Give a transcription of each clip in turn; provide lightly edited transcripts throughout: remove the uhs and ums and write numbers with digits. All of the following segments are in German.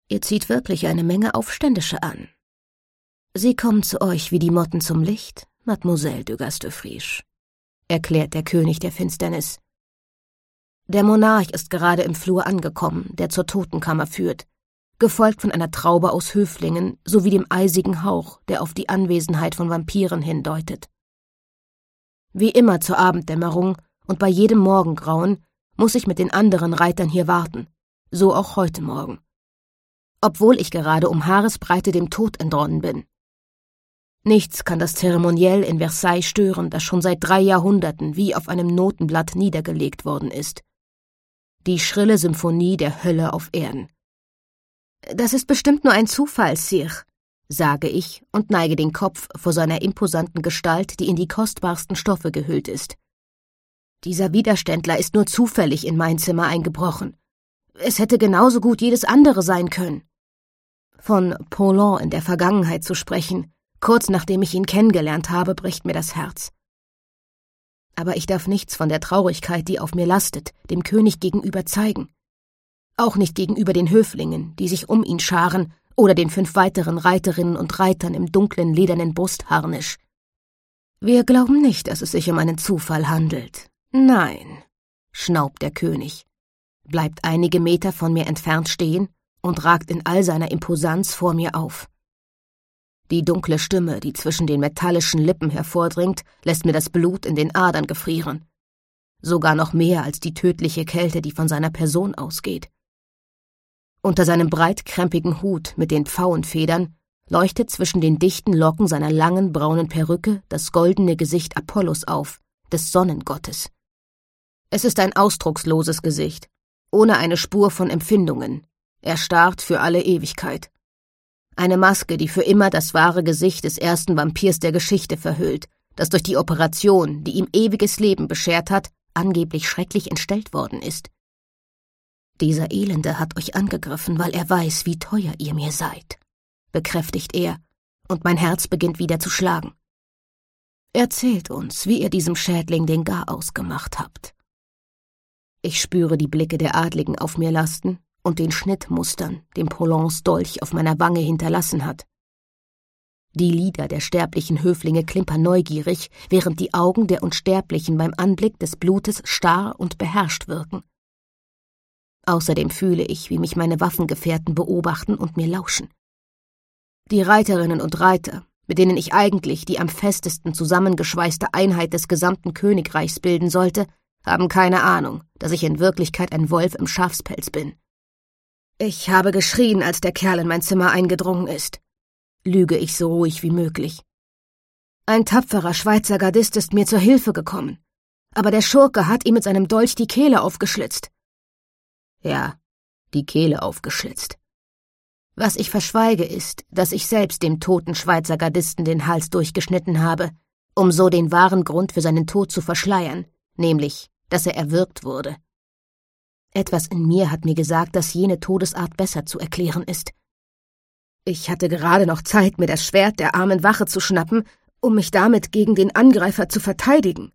Ihr zieht wirklich eine Menge Aufständische an. Sie kommen zu euch wie die Motten zum Licht, Mademoiselle de Gastefriche, erklärt der König der Finsternis. Der Monarch ist gerade im Flur angekommen, der zur Totenkammer führt, gefolgt von einer Traube aus Höflingen sowie dem eisigen Hauch, der auf die Anwesenheit von Vampiren hindeutet. Wie immer zur Abenddämmerung und bei jedem Morgengrauen muss ich mit den anderen Reitern hier warten, so auch heute Morgen. Obwohl ich gerade um Haaresbreite dem Tod entronnen bin. Nichts kann das Zeremoniell in Versailles stören, das schon seit 3 Jahrhunderten wie auf einem Notenblatt niedergelegt worden ist. Die schrille Symphonie der Hölle auf Erden. »Das ist bestimmt nur ein Zufall, Sire«, sage ich und neige den Kopf vor seiner imposanten Gestalt, die in die kostbarsten Stoffe gehüllt ist. »Dieser Widerständler ist nur zufällig in mein Zimmer eingebrochen. Es hätte genauso gut jedes andere sein können.« Von Paulhan in der Vergangenheit zu sprechen, kurz nachdem ich ihn kennengelernt habe, bricht mir das Herz. Aber ich darf nichts von der Traurigkeit, die auf mir lastet, dem König gegenüber zeigen. Auch nicht gegenüber den Höflingen, die sich um ihn scharen, oder den 5 weiteren Reiterinnen und Reitern im dunklen, ledernen Brustharnisch. »Wir glauben nicht, dass es sich um einen Zufall handelt. Nein«, schnaubt der König, bleibt einige Meter von mir entfernt stehen und ragt in all seiner Imposanz vor mir auf. Die dunkle Stimme, die zwischen den metallischen Lippen hervordringt, lässt mir das Blut in den Adern gefrieren. Sogar noch mehr als die tödliche Kälte, die von seiner Person ausgeht. Unter seinem breitkrempigen Hut mit den Pfauenfedern leuchtet zwischen den dichten Locken seiner langen, braunen Perücke das goldene Gesicht Apollos auf, des Sonnengottes. Es ist ein ausdrucksloses Gesicht, ohne eine Spur von Empfindungen, erstarrt für alle Ewigkeit. Eine Maske, die für immer das wahre Gesicht des ersten Vampirs der Geschichte verhüllt, das durch die Operation, die ihm ewiges Leben beschert hat, angeblich schrecklich entstellt worden ist. »Dieser Elende hat euch angegriffen, weil er weiß, wie teuer ihr mir seid«, bekräftigt er, und mein Herz beginnt wieder zu schlagen. »Erzählt uns, wie ihr diesem Schädling den Garaus gemacht habt.« Ich spüre die Blicke der Adligen auf mir lasten und den Schnittmustern, den Paulhans Dolch auf meiner Wange hinterlassen hat. Die Lider der sterblichen Höflinge klimpern neugierig, während die Augen der Unsterblichen beim Anblick des Blutes starr und beherrscht wirken. Außerdem fühle ich, wie mich meine Waffengefährten beobachten und mir lauschen. Die Reiterinnen und Reiter, mit denen ich eigentlich die am festesten zusammengeschweißte Einheit des gesamten Königreichs bilden sollte, haben keine Ahnung, dass ich in Wirklichkeit ein Wolf im Schafspelz bin. Ich habe geschrien, als der Kerl in mein Zimmer eingedrungen ist, lüge ich so ruhig wie möglich. Ein tapferer Schweizer Gardist ist mir zur Hilfe gekommen, aber der Schurke hat ihm mit seinem Dolch die Kehle aufgeschlitzt. Ja, die Kehle aufgeschlitzt. Was ich verschweige ist, dass ich selbst dem toten Schweizer Gardisten den Hals durchgeschnitten habe, um so den wahren Grund für seinen Tod zu verschleiern, nämlich, dass er erwürgt wurde. Etwas in mir hat mir gesagt, dass jene Todesart besser zu erklären ist. Ich hatte gerade noch Zeit, mir das Schwert der armen Wache zu schnappen, um mich damit gegen den Angreifer zu verteidigen.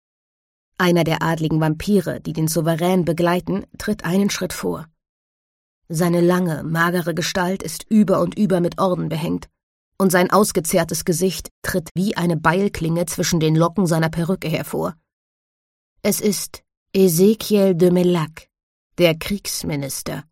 Einer der adligen Vampire, die den Souverän begleiten, tritt einen Schritt vor. Seine lange, magere Gestalt ist über und über mit Orden behängt, und sein ausgezehrtes Gesicht tritt wie eine Beilklinge zwischen den Locken seiner Perücke hervor. Es ist Ezekiel de Mellac, der Kriegsminister.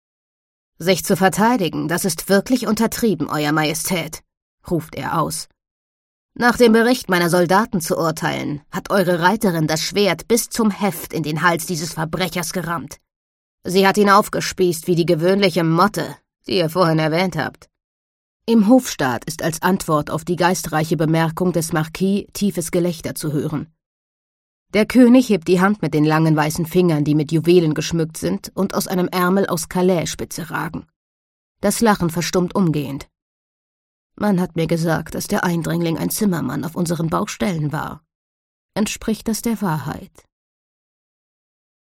»Sich zu verteidigen, das ist wirklich untertrieben, Euer Majestät«, ruft er aus. »Nach dem Bericht meiner Soldaten zu urteilen, hat eure Reiterin das Schwert bis zum Heft in den Hals dieses Verbrechers gerammt. Sie hat ihn aufgespießt wie die gewöhnliche Motte, die ihr vorhin erwähnt habt.« Im Hofstaat ist als Antwort auf die geistreiche Bemerkung des Marquis tiefes Gelächter zu hören. Der König hebt die Hand mit den langen weißen Fingern, die mit Juwelen geschmückt sind und aus einem Ärmel aus Calais-Spitze ragen. Das Lachen verstummt umgehend. Man hat mir gesagt, dass der Eindringling ein Zimmermann auf unseren Baustellen war. Entspricht das der Wahrheit?